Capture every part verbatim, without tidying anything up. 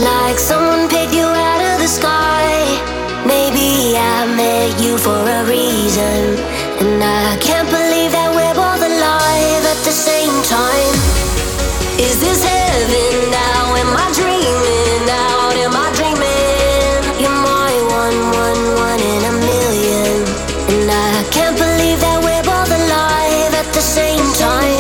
like someone picked you out of the sky. Maybe I met you for a reason, and I can't believe that we're both alive at the same time. Is this heaven now? Am I dreaming out? Am I dreaming? You're my one, one, one in a million, and I can't believe that we're both alive at the same time.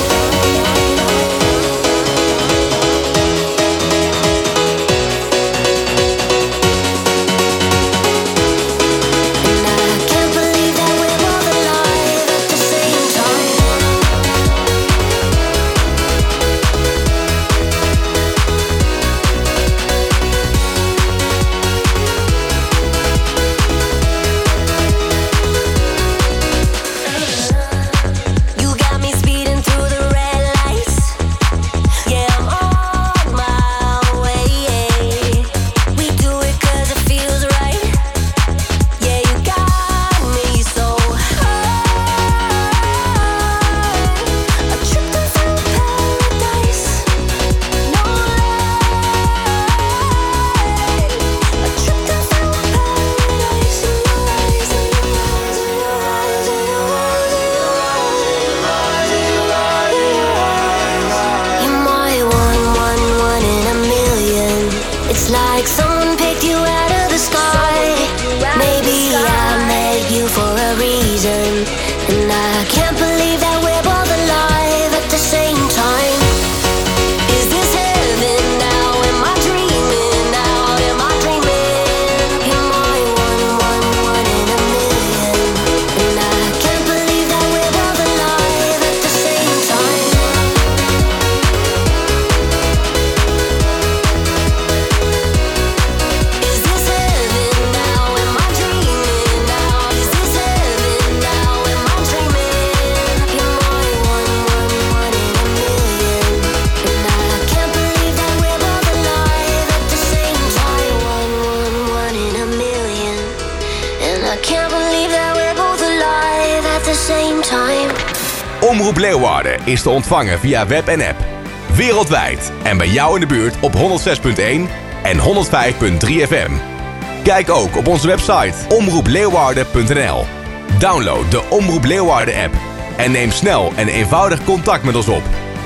Omroep Leeuwarden is te ontvangen via web en app. Wereldwijd en bij jou in de buurt op honderd zes punt één en honderd vijf punt drie F M. Kijk ook op onze website omroep leeuwarden punt n l. Download de Omroep Leeuwarden app en neem snel en eenvoudig contact met ons op.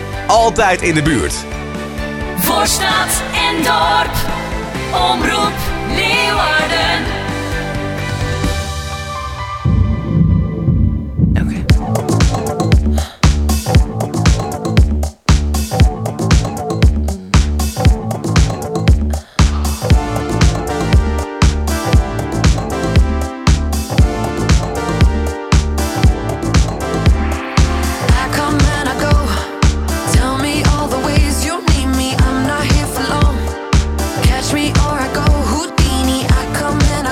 Altijd in de buurt. Voor stad en dorp. Omroep Leeuwarden. Me or I go Houdini. I come and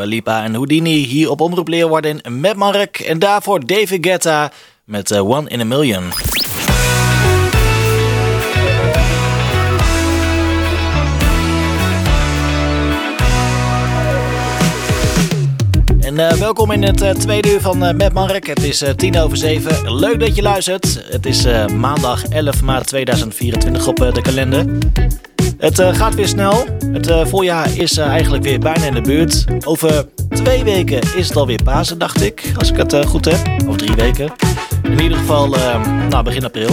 Dua Lipa en Houdini hier op Omroep Leeuwarden met Mark. En daarvoor David Guetta met uh, One in a Million. En uh, welkom in het uh, tweede uur van uh, Met Mark. Het is uh, tien over zeven. Leuk dat je luistert. Het is uh, maandag elf maart tweeduizend vierentwintig op uh, de kalender. Het uh, gaat weer snel. Het uh, voorjaar is uh, eigenlijk weer bijna in de buurt. Over twee weken is het alweer Pasen, dacht ik. Als ik het uh, goed heb. Over drie weken. In ieder geval uh, nou, begin april.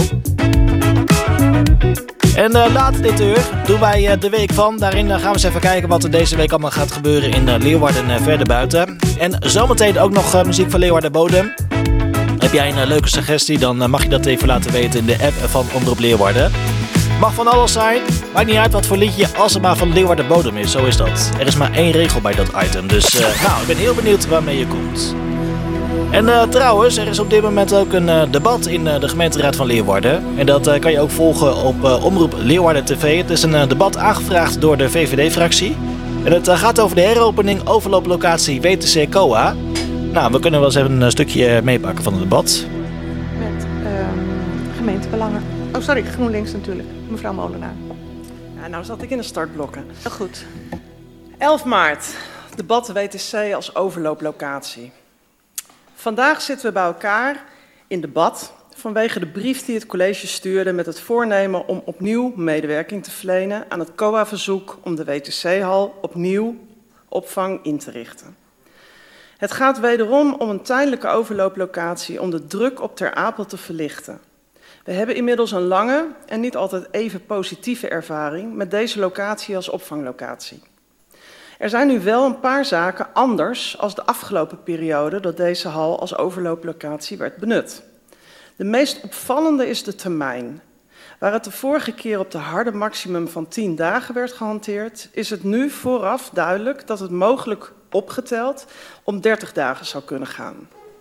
En uh, later dit uur doen wij uh, de week van. Daarin uh, gaan we eens even kijken wat er deze week allemaal gaat gebeuren in uh, Leeuwarden en uh, verder buiten. En zometeen ook nog uh, muziek van Leeuwarden Bodem. Heb jij een uh, leuke suggestie, dan uh, mag je dat even laten weten in de app van Omroep Leeuwarden. Mag van alles zijn, maakt niet uit wat voor liedje, als het maar van Leeuwarden Bodem is, zo is dat. Er is maar één regel bij dat item, dus uh, nou, ik ben heel benieuwd waarmee je komt. En uh, trouwens, er is op dit moment ook een uh, debat in uh, de gemeenteraad van Leeuwarden. En dat uh, kan je ook volgen op uh, Omroep Leeuwarden T V. Het is een uh, debat aangevraagd door de V V D-fractie. En het uh, gaat over de heropening overlooplocatie W T C C O A. Nou, we kunnen wel eens even een stukje meepakken van het debat. Met uh, gemeentebelangen. Oh, sorry, GroenLinks natuurlijk. Mevrouw Molenaar. Ja, nou zat ik in de startblokken. Oh, goed. elf maart, debat W T C als overlooplocatie. Vandaag zitten we bij elkaar in debat vanwege de brief die het college stuurde met het voornemen om opnieuw medewerking te verlenen aan het C O A-verzoek om de W T C-hal opnieuw opvang in te richten. Het gaat wederom om een tijdelijke overlooplocatie om de druk op Ter Apel te verlichten. We hebben inmiddels een lange en niet altijd even positieve ervaring met deze locatie als opvanglocatie. Er zijn nu wel een paar zaken anders als de afgelopen periode dat deze hal als overlooplocatie werd benut. De meest opvallende is de termijn. Waar het de vorige keer op de harde maximum van tien dagen werd gehanteerd, is het nu vooraf duidelijk dat het mogelijk opgeteld om dertig dagen zou kunnen gaan.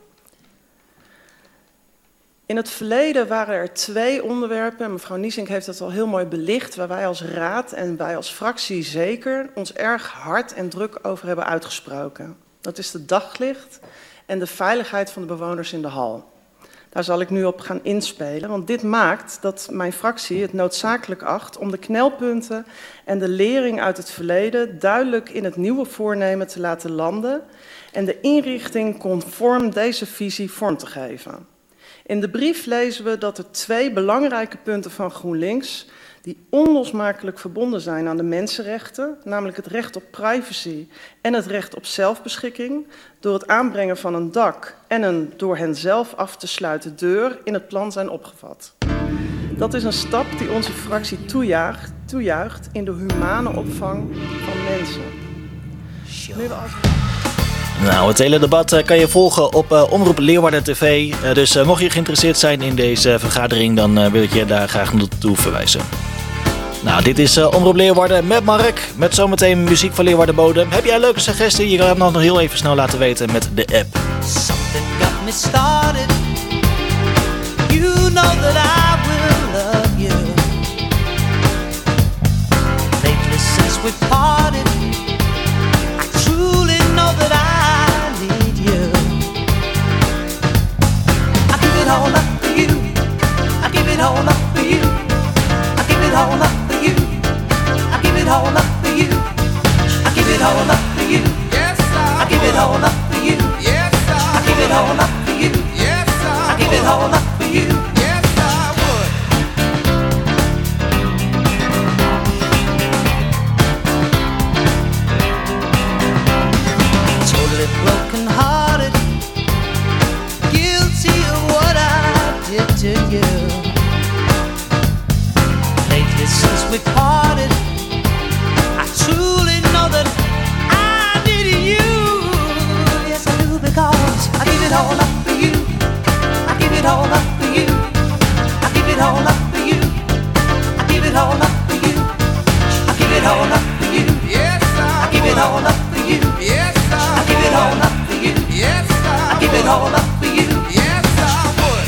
In het verleden waren er twee onderwerpen, en mevrouw Niesink heeft dat al heel mooi belicht, waar wij als raad en wij als fractie zeker ons erg hard en druk over hebben uitgesproken. Dat is de daglicht en de veiligheid van de bewoners in de hal. Daar zal ik nu op gaan inspelen, want dit maakt dat mijn fractie het noodzakelijk acht om de knelpunten en de lering uit het verleden duidelijk in het nieuwe voornemen te laten landen en de inrichting conform deze visie vorm te geven. In de brief lezen we dat er twee belangrijke punten van GroenLinks, die onlosmakelijk verbonden zijn aan de mensenrechten, namelijk het recht op privacy en het recht op zelfbeschikking, door het aanbrengen van een dak en een door hen zelf af te sluiten deur in het plan zijn opgevat. Dat is een stap die onze fractie toejuicht, toejuicht in de humane opvang van mensen. Nu we als... Nou, het hele debat uh, kan je volgen op uh, Omroep Leeuwarden T V. Uh, dus uh, mocht je geïnteresseerd zijn in deze uh, vergadering, dan uh, wil ik je daar graag naartoe verwijzen. Nou, dit is uh, Omroep Leeuwarden met Mark, met zometeen muziek van Leeuwarden Bodem. Heb jij een leuke suggestie? Je kan het nog heel even snel laten weten met de app. Something got me started. You know that I will love you. Lately since we parted, I truly know that I all up for you. I give it all up for you. I give it all up for you. I give it all up for you. I give it all up for you. Yes, I give it all up for you. Yes, I give it all up for you. Yes, I give it all up for you. Yes, I would. Totally broken hearted. To you. Lately since we parted, I truly know that I needed you. Yes, I do, because I give it all up for you. I give it all up for you. I give it all up for you. I give it all up for you. I give it all up for you. Yes, I give it all up for you. Yes, I give it all up for you. Yes, I give it all up for you. Yes, I would.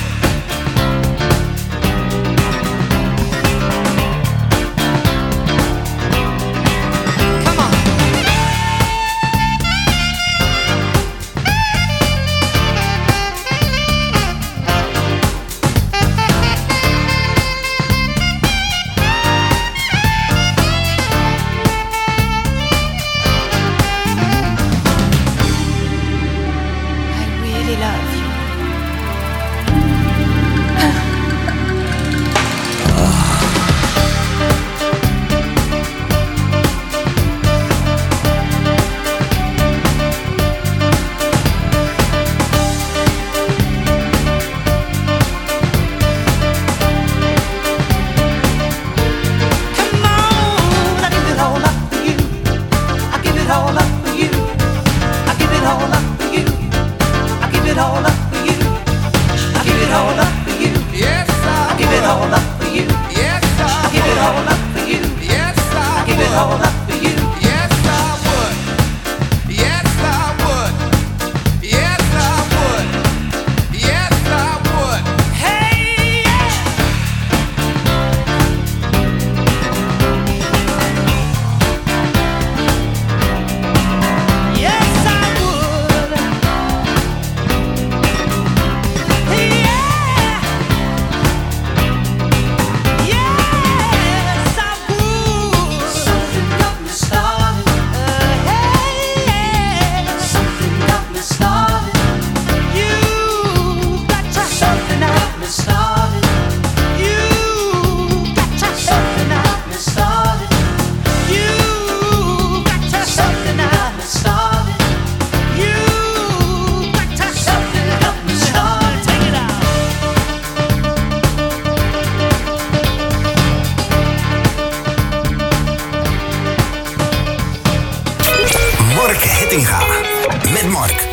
Hattinga met Mark.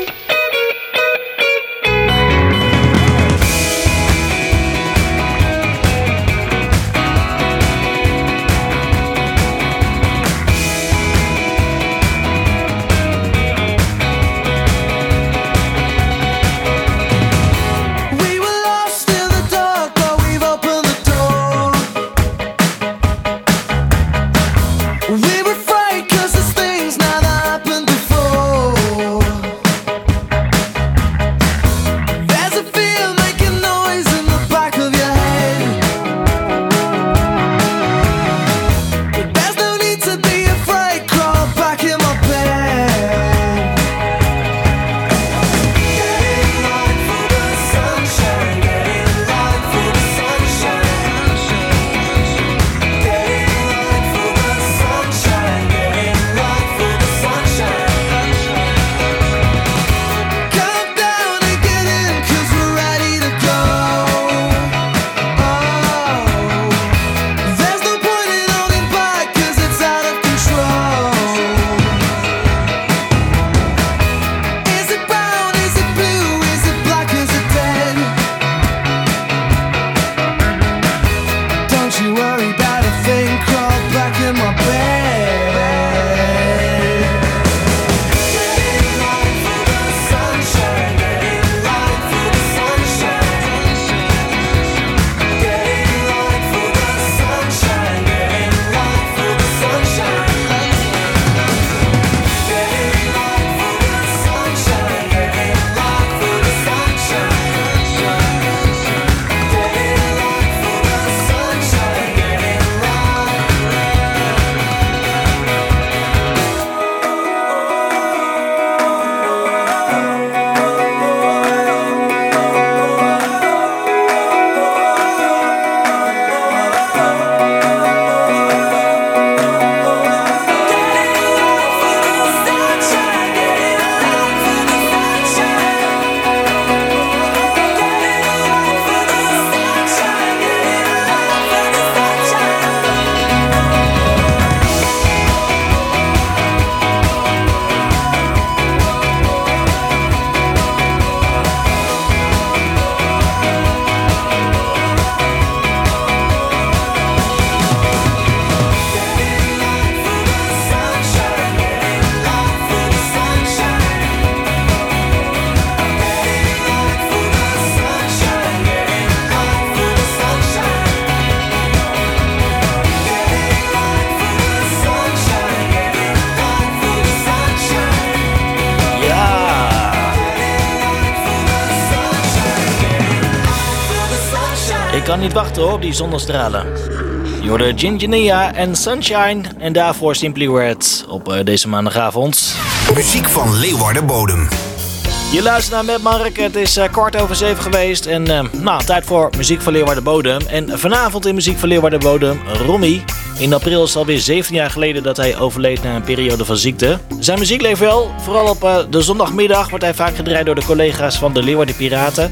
Ik kan niet wachten hoor, op die zonnestralen. Je hoorde Ginginia en Sunshine en daarvoor Simply Red op uh, deze maandagavond. Muziek van Leeuwarden Bodem. Je luistert naar Met Mark, het is uh, kwart over zeven geweest en uh, nou, tijd voor Muziek van Leeuwarden Bodem. En vanavond in Muziek van Leeuwarden Bodem, Romy. In april is het alweer zeventien jaar geleden dat hij overleed na een periode van ziekte. Zijn muziek leeft wel, vooral op uh, de zondagmiddag wordt hij vaak gedraaid door de collega's van de Leeuwarden Piraten.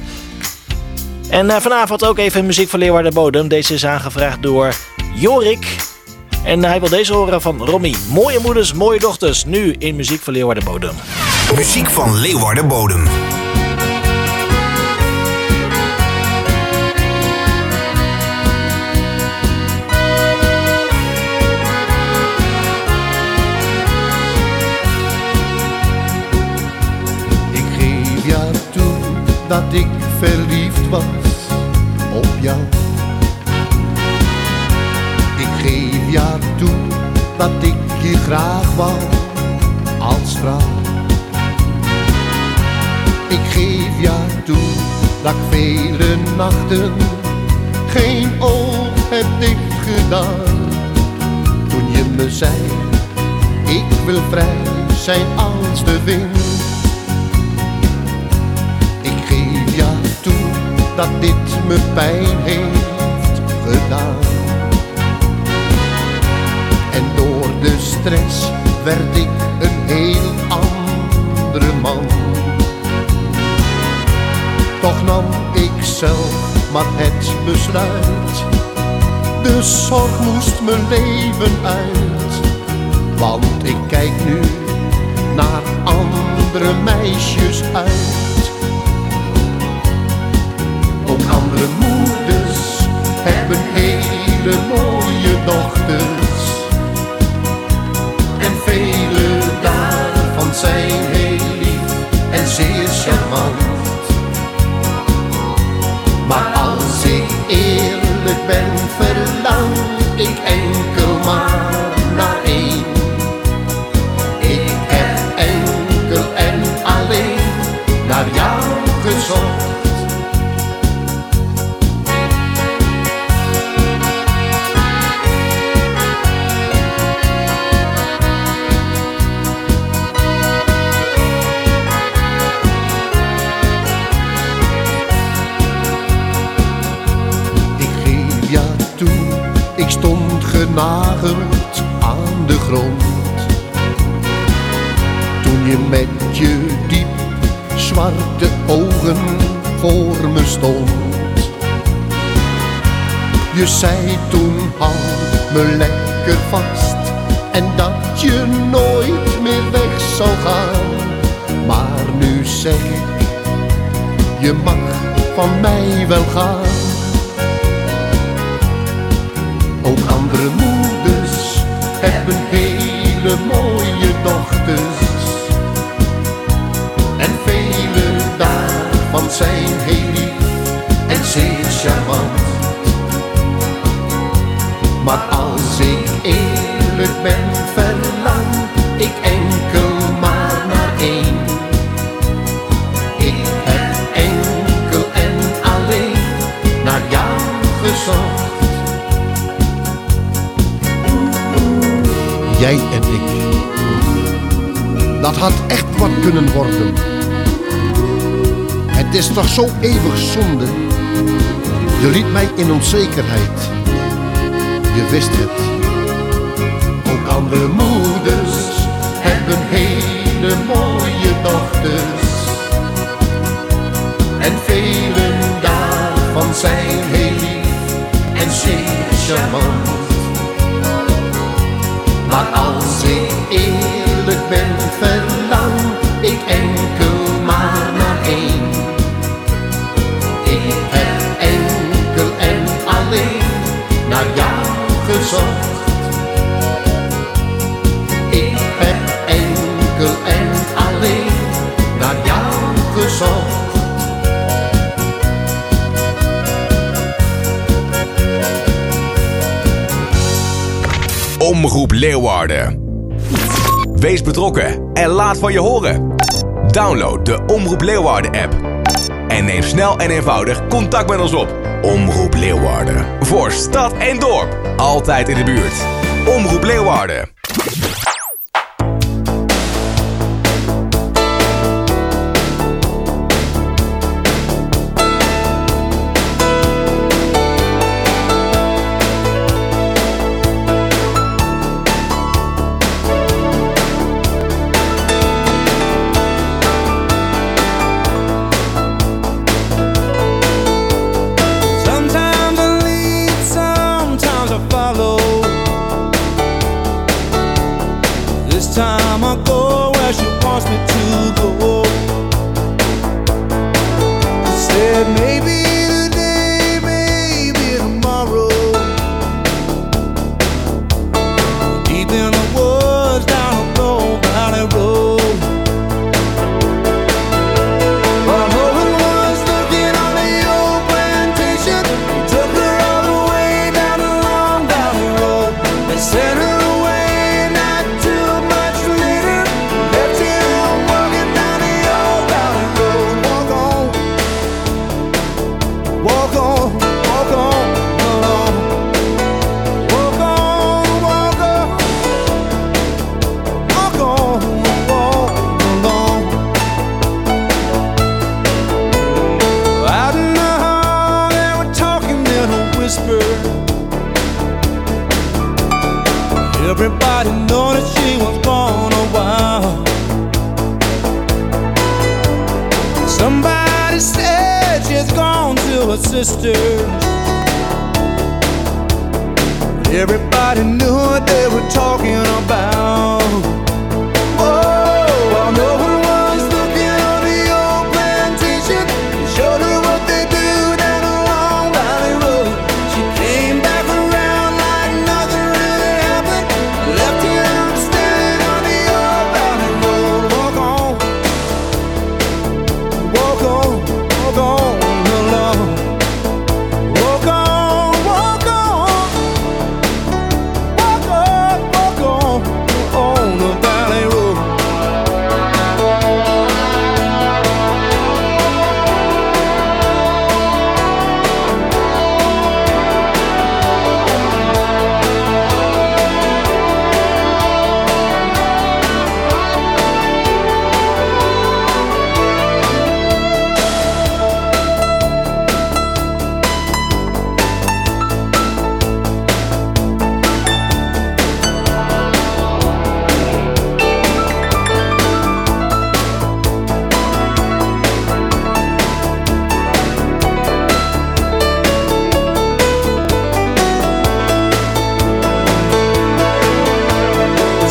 En uh, vanavond ook even muziek van Leeuwarden Bodem. Deze is aangevraagd door Jorik. En hij wil deze horen van Romy. Mooie moeders, mooie dochters. Nu in Muziek van Leeuwarden Bodem. Muziek van Leeuwarden Bodem. Ik geef jou toe dat ik verliefd was op jou. Ik geef jou toe dat ik je graag wou als vrouw. Ik geef jou toe dat ik vele nachten geen oog heb dicht gedaan. Toen je me zei, ik wil vrij zijn als de wind. Ik geef jou toe dat dit me pijn heeft gedaan. En door de stress werd ik een heel andere man. Toch nam ik zelf maar het besluit. De zorg moest mijn leven uit. Want ik kijk nu naar andere meisjes uit. Ook andere moeders hebben hele mooie dochters. En vele daarvan zijn heel lief en zeer charmant. Maar als ik eerlijk ben, verlang ik enkel maar naar één. Ik heb enkel en alleen naar jou gezocht. Ik stond genageld aan de grond, toen je met je diep zwarte ogen voor me stond. Je zei toen hou me lekker vast en dat je nooit meer weg zou gaan. Maar nu zeg ik, je mag van mij wel gaan. Ook andere moeders hebben hele mooie dochters. En vele daarvan zijn heel lief en zeer charmant. Maar als ik eerlijk ben, verlang ik enkel maar naar één. Ik heb enkel en alleen naar jou gezocht. Jij en ik, dat had echt wat kunnen worden. Het is toch zo eeuwig zonde. Je liet mij in onzekerheid. Je wist het. Ook andere moeders hebben hele mooie dochters. En velen daarvan zijn heel lief en zeer charmant. Maar als ik eerlijk ben, verlang ik enkel maar naar één. Ik heb enkel en alleen naar jou gezocht. Ik heb enkel en alleen naar jou gezocht. Omroep Leeuwarden. Wees betrokken en laat van je horen. Download de Omroep Leeuwarden app. En neem snel en eenvoudig contact met ons op. Omroep Leeuwarden. Voor stad en dorp. Altijd in de buurt. Omroep Leeuwarden. Everybody know that she was gone a while. Somebody said she's gone to her sister's. Everybody knew what they were talking about. Oh, well, no one was the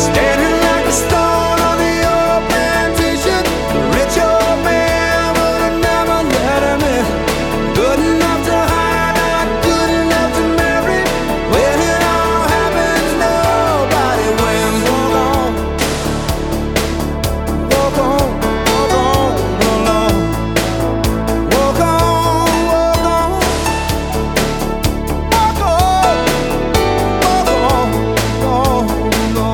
standing like a stone on the old plantation. The rich old man would have never let him in. Good enough to hide, not good enough to marry. When it all happens, nobody wins. Walk on, walk on, walk on, alone. Walk on, walk on, walk on, walk on, walk on.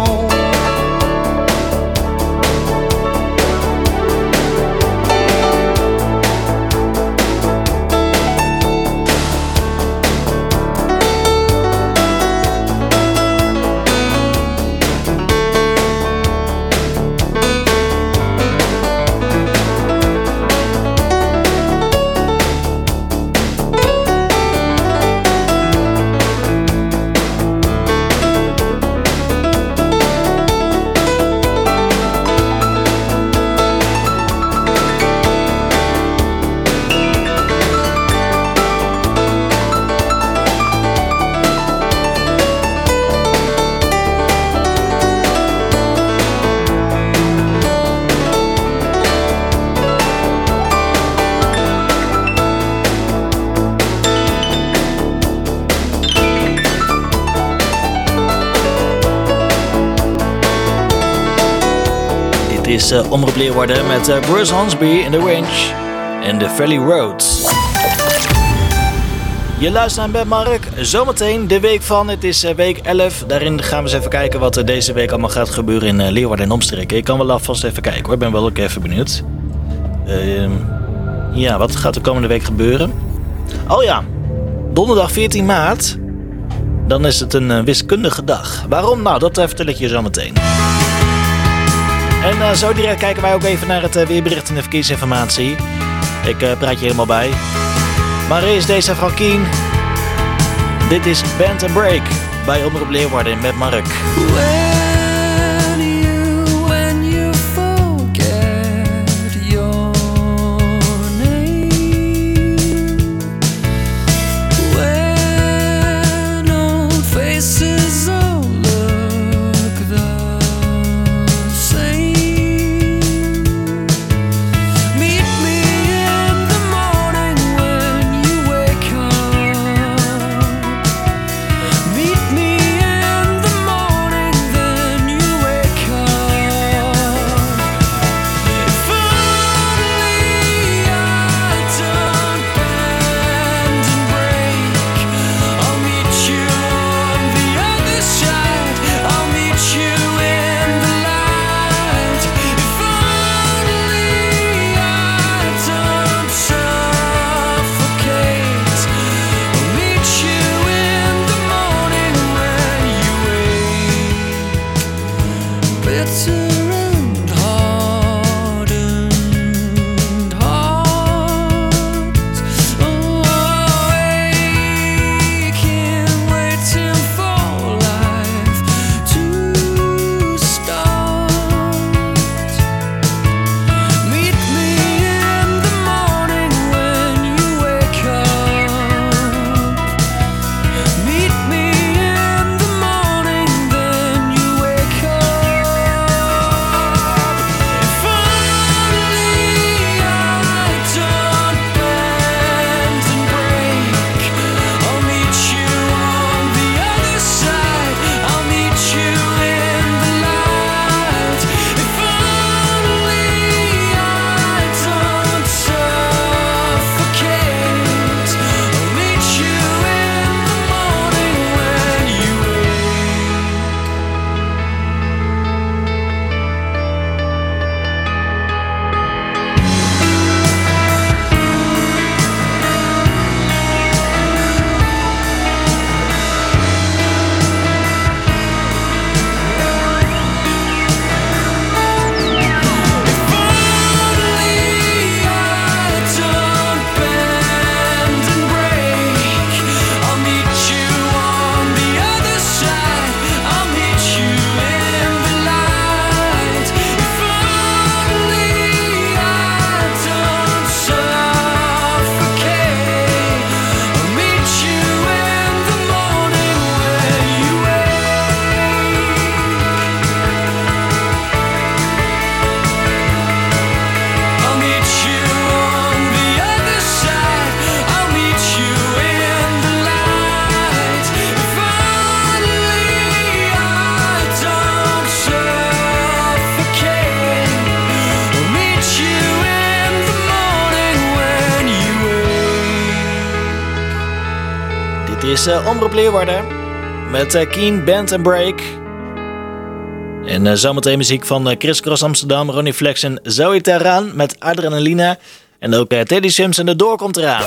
Dit is uh, Omroep Leeuwarden met uh, Bruce Hornsby in The Range en The Valley Road. Je luistert naar Ben Mark. Zometeen de week van. Het is uh, week elf. Daarin gaan we eens even kijken wat er deze week allemaal gaat gebeuren in uh, Leeuwarden en omstreken. Ik kan wel alvast even kijken hoor. Ik ben wel ook even benieuwd. Uh, ja, wat gaat de komende week gebeuren? Oh ja, donderdag veertien maart. Dan is het een uh, wiskundige dag. Waarom? Nou, dat uh, vertel ik je zo meteen. En uh, zo direct kijken wij ook even naar het uh, weerbericht en de verkeersinformatie. Ik uh, praat je helemaal bij. Maar eerst deze van Keen. Dit is Band and Break bij Omroep Leeuwarden met Mark. When you, when you forget your name, when old faces all look the same, meet me in the morning when you wake up. Meet me in the morning, then you wake up. If only I don't bend and break, I'll meet you on the other side. I'll meet you in the light. If only I don't suffocate, I'll meet you in the morning when you wake. Bitter and hardened heart, oh, aching, waiting for life to start. Meet me in the morning when you wake up. Meet me in the morning, then you wake up. is uh, Omroep Leeuwarden met uh, Keen, Band and Break. En uh, zometeen muziek van uh, Chris Cross Amsterdam, Ronnie Flex en Zoe Terraan met Adrenaline. En ook uh, Teddy Sims en de Door komt eraan.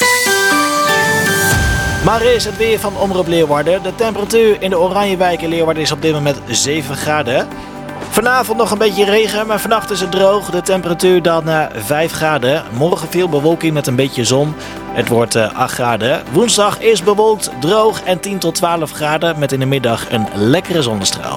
Maar is het weer van Omroep Leeuwarden. De temperatuur in de Oranjewijk in Leeuwarden is op dit moment zeven graden. Vanavond nog een beetje regen, maar vannacht is het droog. De temperatuur daalt naar vijf graden. Morgen veel bewolking met een beetje zon. Het wordt uh, acht graden. Woensdag is bewolkt, droog en tien tot twaalf graden. Met in de middag een lekkere zonnestraal.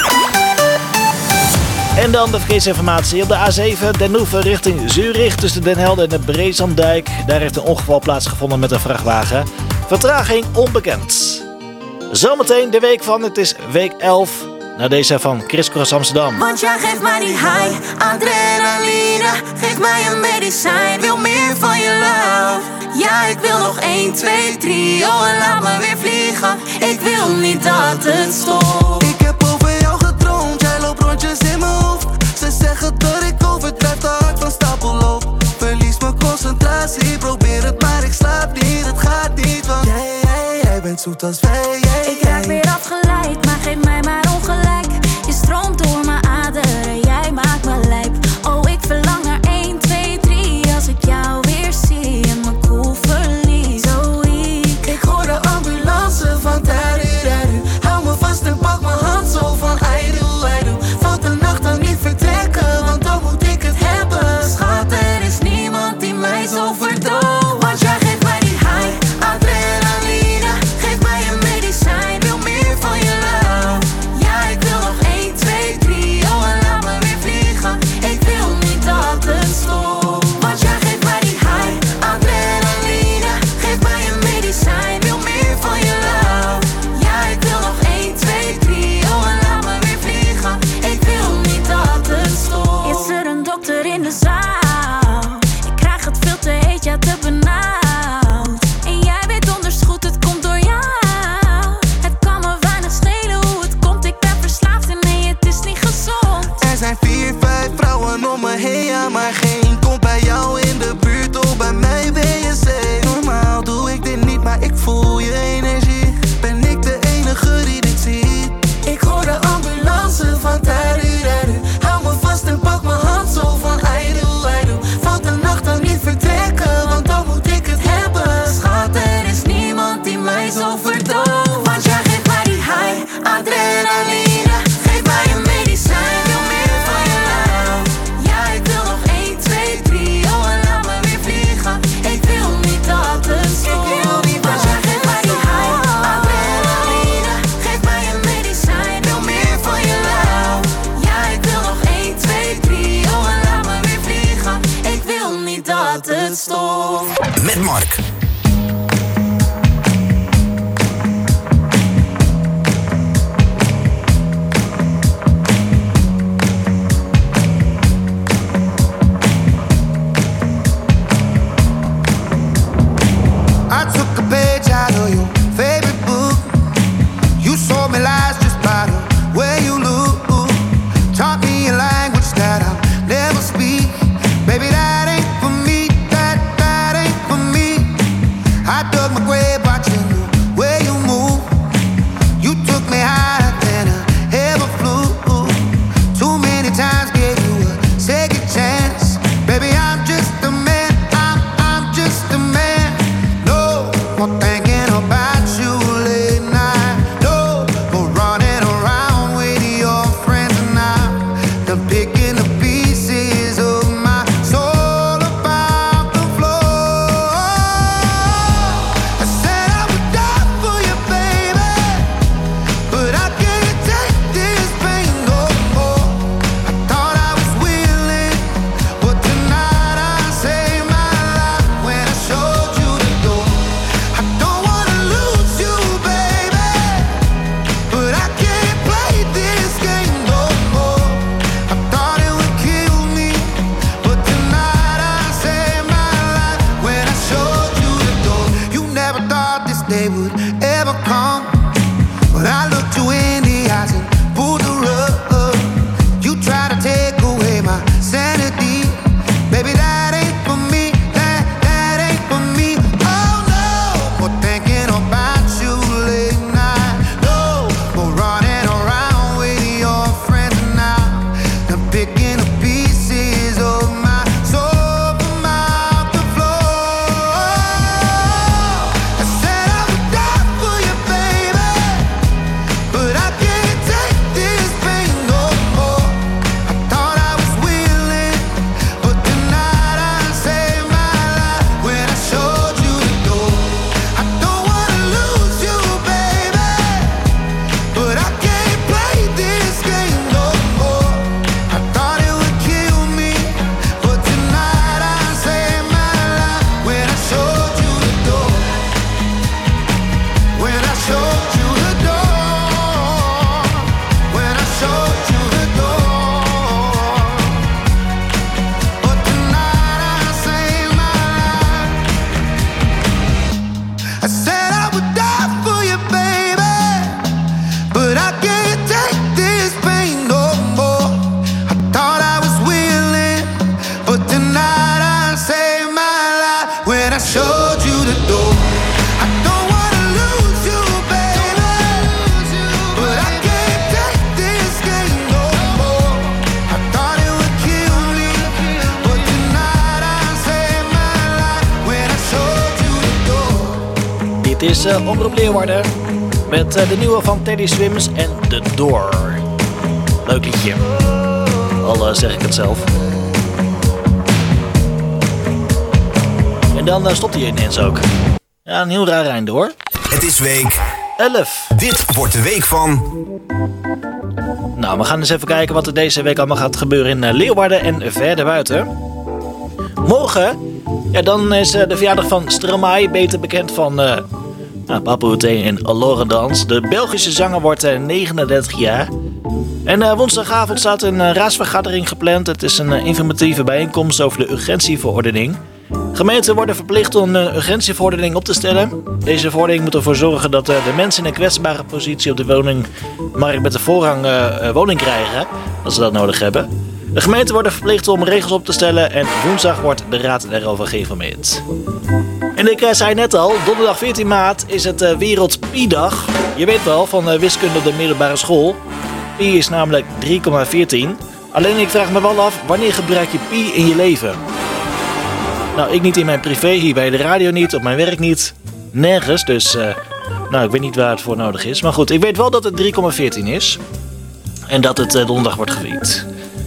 En dan de verkeersinformatie op de A zeven Den Hoeven richting Zurich tussen Den Helder en de Breeslanddijk. Daar heeft een ongeval plaatsgevonden met een vrachtwagen. Vertraging onbekend. Zometeen de week van, het is week elf. Naar deze van Chris Cross Amsterdam. Want jij geeft mij die high, adrenaline. Geef mij een medicijn, wil meer van je love. Ja, ik wil nog één, twee, drie, oh en laat me weer vliegen. Ik wil niet dat het stopt. Ik heb over jou gedroomd, jij loopt rondjes in mijn hoofd. Ze zeggen dat ik overdrijf, te hard van stapel loop. Verlies mijn concentratie, probeer het maar ik slaap niet. Het gaat niet, want jij, jij, jij bent zoet als wij. Jij, ik raak weer afgeleid, maar geef mij maar ongelijk. Je stroomt door mijn aderen, jij maakt me lijp. Oh, ik verlang naar één, twee, drie. Als ik jou weer zie en mijn koel verlies. Zo ik, ik hoor de ambulance van Tariru. Hou me vast en pak mijn hand zo van I do, I do. Valt de nacht dan niet vertrekken, want dan moet ik het hebben. Schat, er is niemand die mij zo verdooft. Want jij geeft mij die high, adrenaline. Geef mij een medicijn, wil meer van je love. Ja, ik wil nog één, twee, drie, oh en laat me weer vliegen. Ik wil niet dat het stopt. Want jij geeft mij die high, adrenaline. Geef mij een medicijn, wil meer van je love. Ja, ik wil nog één, twee, drie, oh en laat me weer vliegen. Ik wil niet dat het stopt. Is er een dokter in de zaal? Ik krijg het veel te heet, ja te benauwd. En jij weet donders goed, het komt door jou. Het kan me weinig schelen hoe het komt, ik ben verslaafd en nee, het is niet gezond. Er zijn vier, vijf vrouwen om me heen, ja maar geen komt bij jou in de buurt, oh bij mij ben je safe. Normaal doe ik dit niet, maar ik voel je energie. Ben ik de enige die dit ziet? Ik hoor de ambulance van Tariru. Hou me vast en pak mijn hand zo van I do, I do. Valt de nacht dan niet vertrekken, want dan moet ik het hebben. Schat, er is niemand die mij zo verdooft. Want jij geeft mij die high, adrenaline. Geef mij een medicijn, wil meer van je love. Ja, ik wil nog één, twee, drie, oh en laat me weer vliegen. Ik wil niet dat het stopt. Want jij geeft mij die high, adrenaline. Geef mij een medicijn, wil meer van je love. Ja, ik wil nog één, twee, drie, oh en laat me weer vliegen. Ik wil niet dat het stopt. Met Mark. I took a page out of your favorite book. You sold me lies just by the way you look. Taught me a language that I'll never speak. Baby, that ain't for me, that, that ain't for me. Dit is uh, Omroep Leeuwarden met uh, de nieuwe van Teddy Swims en The Door. Leuk liedje. Al uh, zeg ik het zelf. En dan uh, stopt hij ineens ook. Ja, een heel raar einde hoor. Het is week elf. Dit wordt de week van... Nou, we gaan eens even kijken wat er deze week allemaal gaat gebeuren in uh, Leeuwarden en verder buiten. Morgen, ja, dan is uh, de verjaardag van Stromae, beter bekend van uh, nou, Papouté en Lorendans. De Belgische zanger wordt uh, negenendertig jaar. En uh, woensdagavond staat een uh, raadsvergadering gepland. Het is een uh, informatieve bijeenkomst over de urgentieverordening. Gemeenten worden verplicht om een urgentieverordening op te stellen. Deze verordening moet ervoor zorgen dat uh, de mensen in een kwetsbare positie op de woningmarkt met de voorrang uh, uh, woning krijgen, als ze dat nodig hebben. De gemeenten worden verplicht om regels op te stellen en woensdag wordt de raad daarover geïnformeerd. En ik uh, zei net al, donderdag veertien maart is het uh, Wereld Pi-dag. Je weet wel, van uh, wiskunde op de middelbare school. Pi is namelijk drie komma veertien. Alleen ik vraag me wel af, wanneer gebruik je pi in je leven? Nou, ik niet in mijn privé, hier bij de radio niet, op mijn werk niet. Nergens, dus uh, nou, ik weet niet waar het voor nodig is. Maar goed, ik weet wel dat het drie komma veertien is. En dat het uh, donderdag wordt gevierd.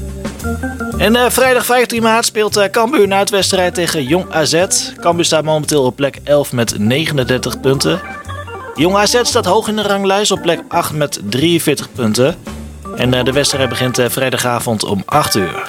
En uh, vrijdag vijftien maart speelt uh, Cambuur een uitwedstrijd tegen Jong A Z. Cambuur staat momenteel op plek elf met negenendertig punten. Jong A Z staat hoog in de ranglijst op plek acht met drieënveertig punten. En uh, de wedstrijd begint uh, vrijdagavond om acht uur.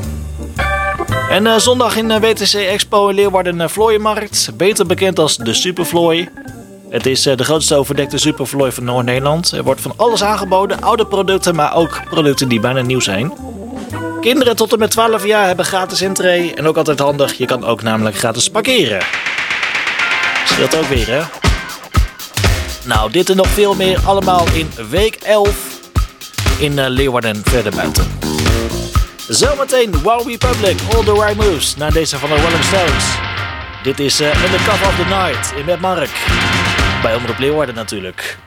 En uh, zondag in de W T C Expo in Leeuwarden uh, Vlooienmarkt. Beter bekend als de Supervlooi. Het is uh, de grootste overdekte Supervlooi van Noord-Nederland. Er wordt van alles aangeboden. Oude producten, maar ook producten die bijna nieuw zijn. Kinderen tot en met twaalf jaar hebben gratis intree. En ook altijd handig, je kan ook namelijk gratis parkeren. Scheelt ook weer, hè? Nou, dit en nog veel meer allemaal in week elf. In uh, Leeuwarden en verder buiten. Zometeen One Republic, All the Right Moves. Na deze van de Rolling Stones. Dit is uh, In the Cover of the Night in met Mark. Bij Omroep Leeuwarden natuurlijk.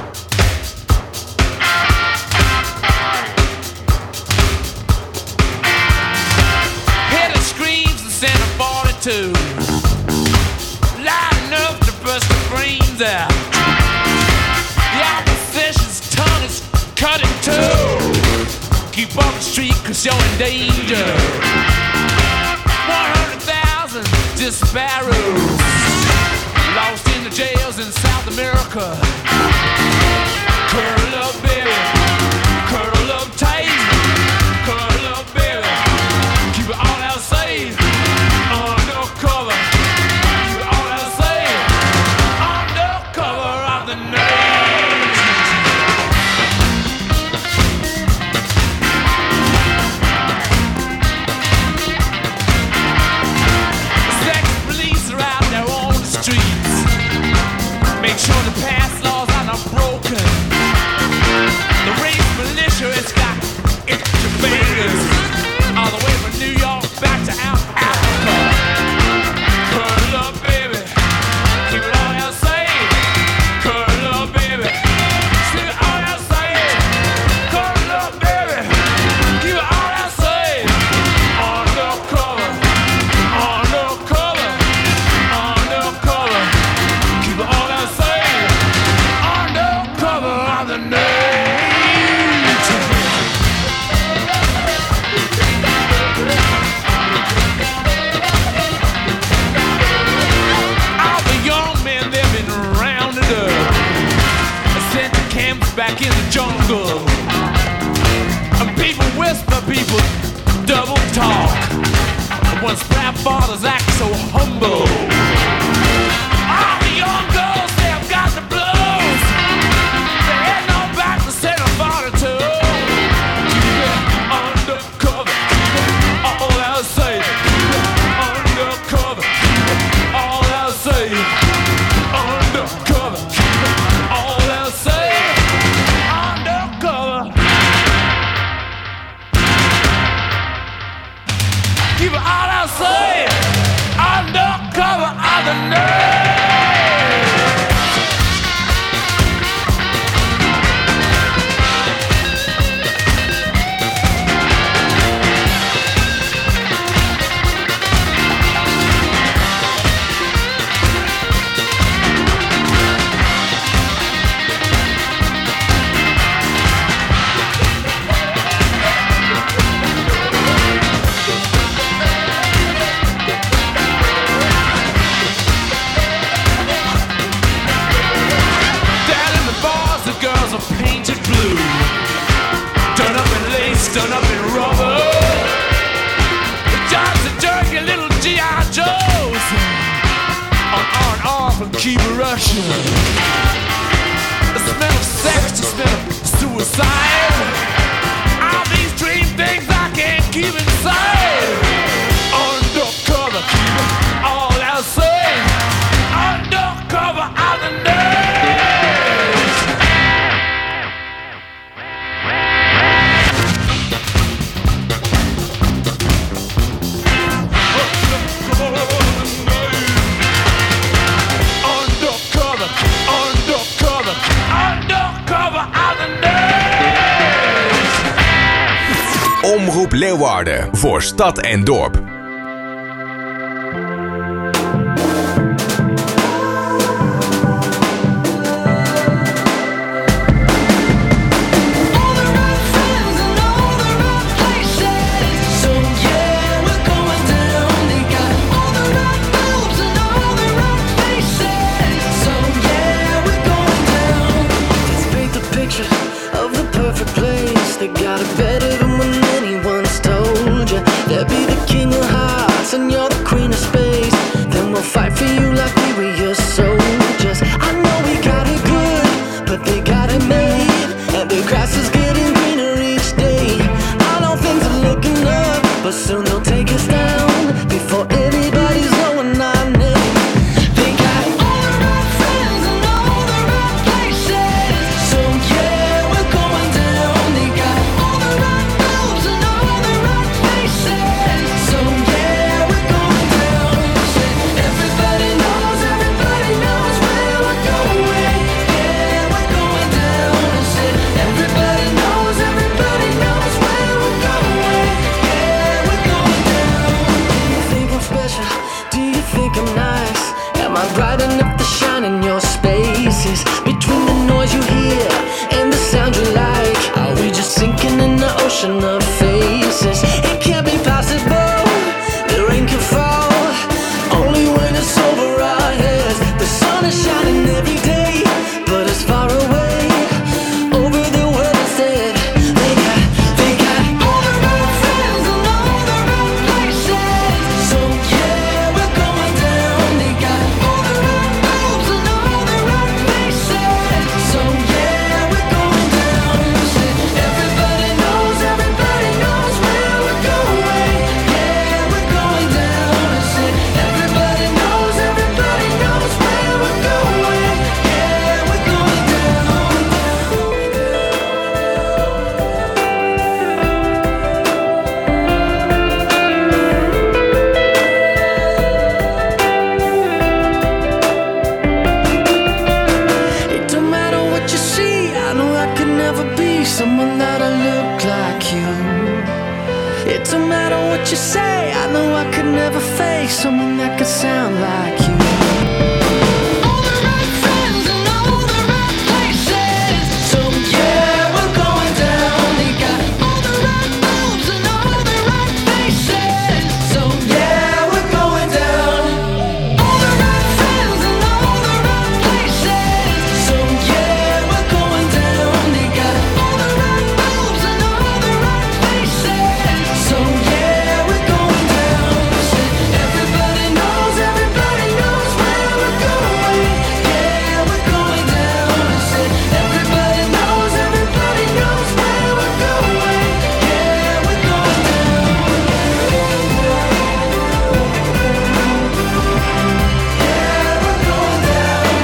Head of screams in Santa forty-two. Loud enough to bust the brains out. The opposition's tongue is cut in two. Keep off the street cause you're in danger. one hundred thousand disparados lost in the jails in South America. Curl up baby, curl up tight. Curl up baby, keep it all out safe. Undercover, keep it all out safe. Undercover of the night. Make sure the past laws are not broken. The race militia has got extra fingers. All the way from New York back to Africa. Curl up, baby. Keep it all out safe. Curl up, baby. Keep it all out safe. Curl up, baby. Keep it all out safe. Undercover. Undercover. Undercover. Keep it all out safe. Back in the jungle, and people whisper, people double talk. Once rap fathers act so humble. All the young girls, they have got the blues. They're heading on back to Santa forty-two. Keep it undercover, all I'll say. Undercover, all I'll say. Undercover, all I'll say. Keep it all outside, undercover of the night. done up in rubber. Just a jerky little G I Joes on on off and keep rushing. The smell of sex, the smell of suicide. All these dream things I can't keep inside. Undercover, keep it all outside. Undercover out the nerves. Undercover, undercover, undercover out the nerves. Omroep Leeuwarden voor Stad en Dorp. They got it better than when anyone's told you. They'll be the king of hearts and you're the queen of space. Then we'll fight for you like we were your soldiers. I know we got it good, but they got it made. And the grass is getting greener each day. I know things are looking up, but soon they'll take us down before anybody's knowing our name. They got all the right friends and all the right places. So yeah, we're going down. They got all the right moves and all the right faces. So yeah, we're going down. Everybody knows, everybody knows where we're going. Yeah, we're going down. Everybody knows, everybody knows where we're going. Yeah, we're going down. Do you think I'm special? Do you think I'm nice? Am I bright enough to shine in your spaces? Between the noise you hear and the sound you like, are we just sinking in the ocean of faces? It can't be possible, the rain can fall only when it's over our heads. The sun is shining every day, but it's far away over the world instead. They got, they got all the right friends and all the right places. So yeah, we're going down. They got all the right moves and all the right faces. So yeah, we're going down. Everybody knows, everybody knows where we're going. Yeah, we're going down. Everybody knows, everybody knows where we're going. Yeah, we're going down. It don't matter what you see, I know I could never be someone that'll look like you. It don't matter what you say, I know I could never face someone that could sound like you. All the right friends and all the right places. So yeah, we're going down. They got all the right moves and all the right faces. So yeah, we're going down. All the right friends and all the right places. So yeah, we're going down. They got all the right moves and all the right faces. So yeah, we're going down. Everybody knows, everybody knows where we're going. Yeah, we're going down. Everybody knows, everybody knows where we're going. Yeah, we're going down. Yeah, we're going down.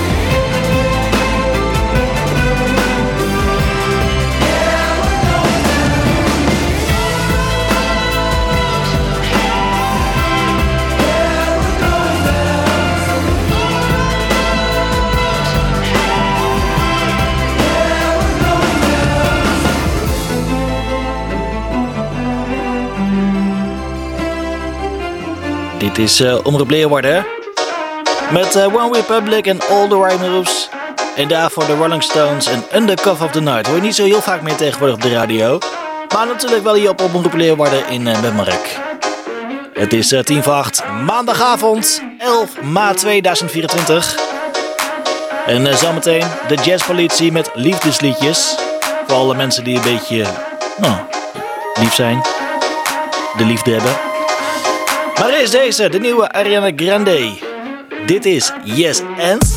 Dit is uh, Omroep Leeuwarden. Met uh, One Republic en All the Right Moves. En daarvoor de Rolling Stones en Undercover of the Night. Hoor je niet zo heel vaak meer tegenwoordig op de radio. Maar natuurlijk wel hier op Omroep Leeuwarden in uh, Wemmerk. Het is uh, tien voor acht, maandagavond, elf maart tweeduizend vierentwintig. En uh, zometeen de jazzpolitie met liefdesliedjes. Voor alle mensen die een beetje, nou, lief zijn. De liefde hebben. Maar eerst deze, de nieuwe Ariana Grande. Dit is Yes and...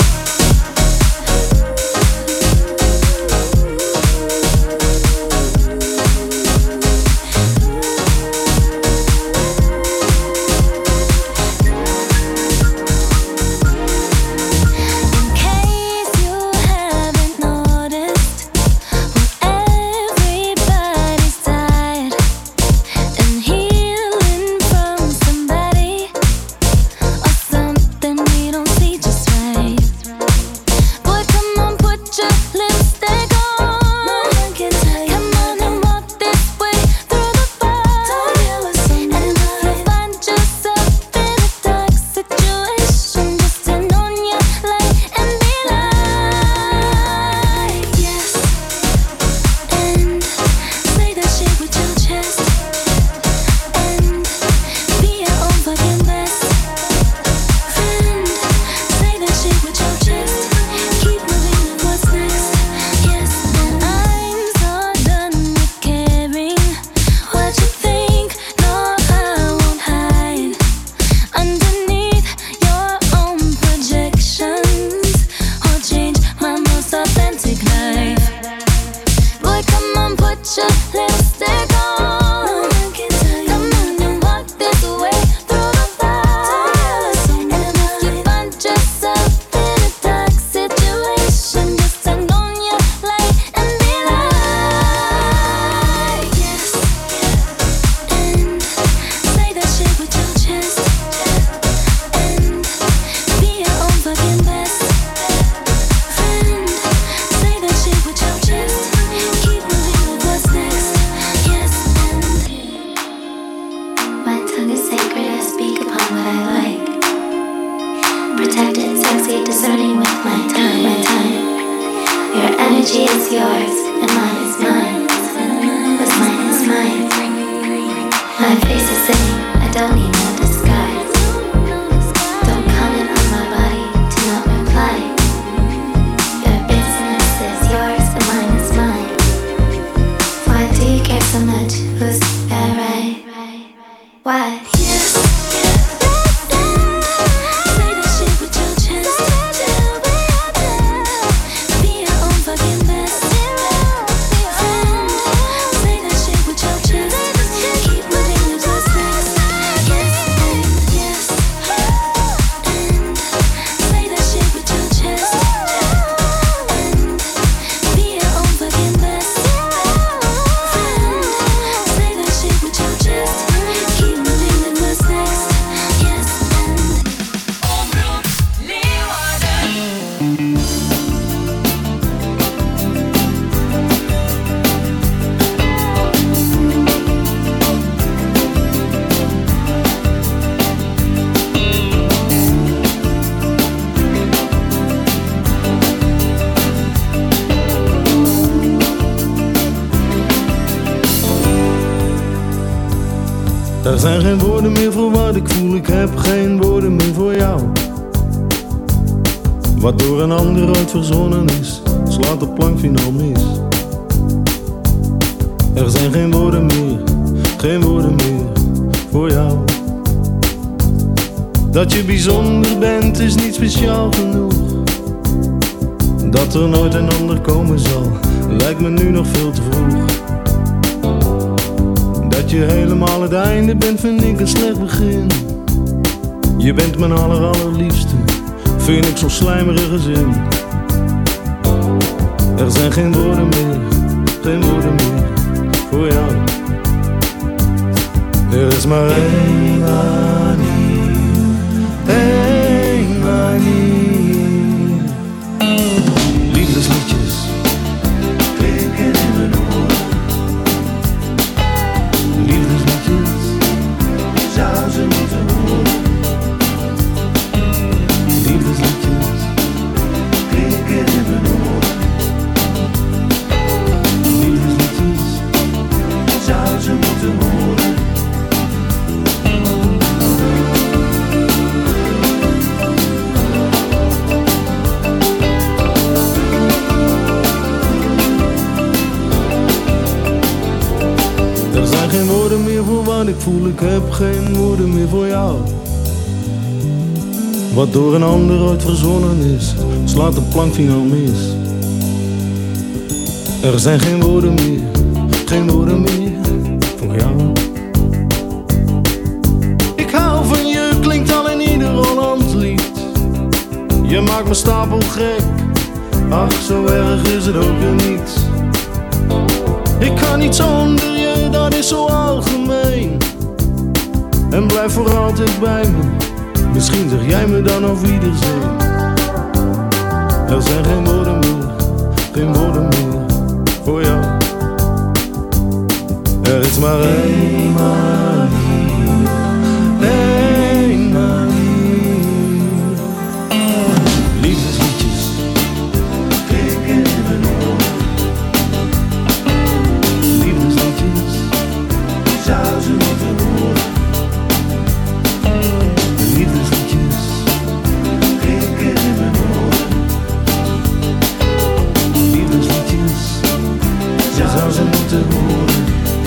Er zijn geen woorden meer voor wat ik voel, ik heb geen woorden meer voor jou. Wat door een ander ooit verzonnen is, slaat de plank finaal mis. Er zijn geen woorden meer, geen woorden meer voor jou. Dat je bijzonder bent is niet speciaal genoeg. Dat er nooit een ander komen zal, lijkt me nu nog veel te vroeg. Dat je helemaal het einde bent, vind ik een slecht begin. Je bent mijn aller allerliefste, vind ik zo'n slijmerige zin. Er zijn geen woorden meer, geen woorden meer voor jou. Er is maar één manier, één manier. Liefdesliedjes klinken in mijn oren. Liefdesliedjes zou ze moeten horen. Liefdesliedjes klinken in mijn oren. Liefdesliedjes zou ze moeten horen. geen woorden meer voor wat ik voel, ik heb geen woorden meer voor jou. Wat door een ander ooit verzonnen is, slaat de plankvinger mis. Er zijn geen woorden meer, geen woorden meer voor jou. Ik hou van je, klinkt al in ieder Hollands lied. Je maakt me stapel gek, ach zo erg is het ook weer niet. Ik kan niet zonder je, dat is zo algemeen. En blijf voor altijd bij me, misschien zeg jij me dan auf Wiedersehen. Er zijn geen woorden meer, geen woorden meer voor jou. Er is maar één manier, één manier. Liefdesliedjes klinken in mijn oren. Liefdesliedjes zou ze moeten horen. Liefdesliedjes klinken in mijn oren. Liefdesliedjes zou ze moeten horen.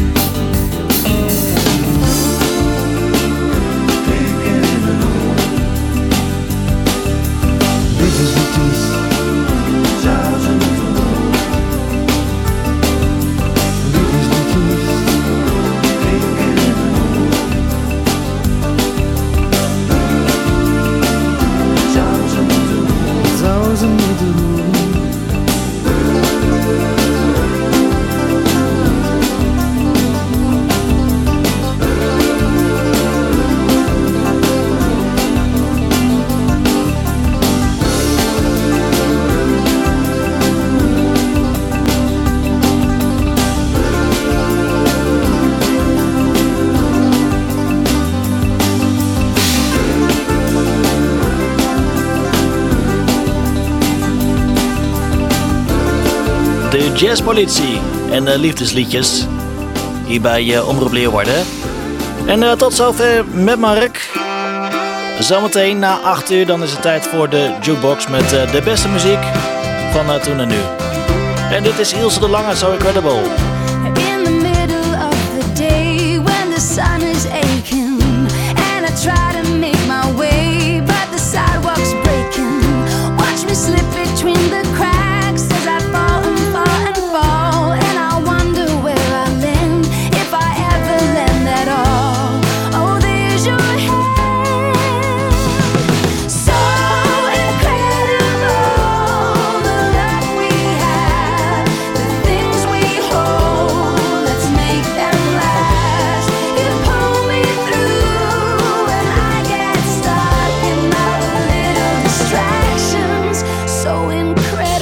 De Jazzpolitie en de liefdesliedjes hier bij uh, Omroep Leeuwarden. En uh, tot zover met Mark. Zometeen na acht uur dan is het tijd voor de Jukebox met uh, de beste muziek van uh, toen en nu. En dit is Ilse de Lange, So Incredible. In the middle of the day when the sun is aching and I try to make my way but the sidewalk's breaking. Watch me slip between the cracks as I fall and fall and fall, and I wonder where I land, if I ever land at all. Oh, there's your hand, so incredible, the love we have, the things we hold, let's make them last. You pull me through and I get stuck in my little distractions, so incredible.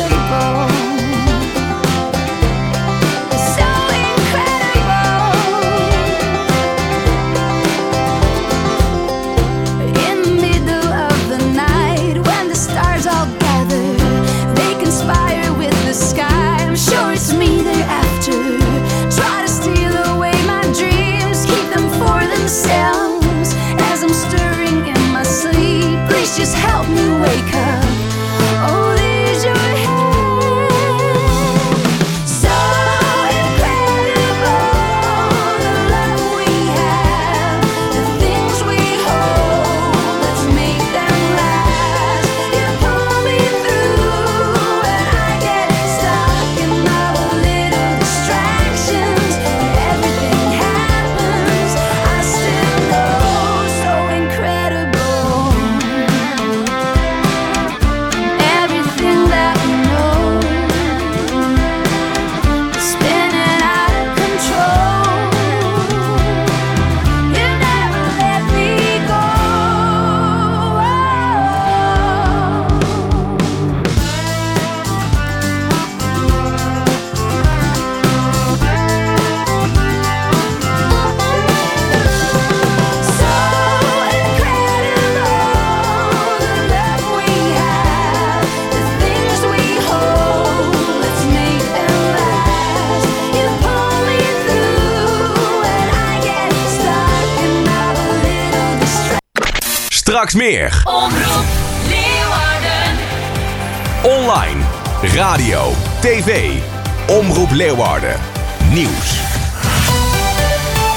Just help me wake up. Oh, there's your hand, so incredible, the love we have, the things we hold, let's make them last. You pull me through and I get stuck in all the little distractions. Everything happens, I still know, so incredible. Straks meer. Omroep Leeuwarden. Online, radio, tv. Omroep Leeuwarden. Nieuws.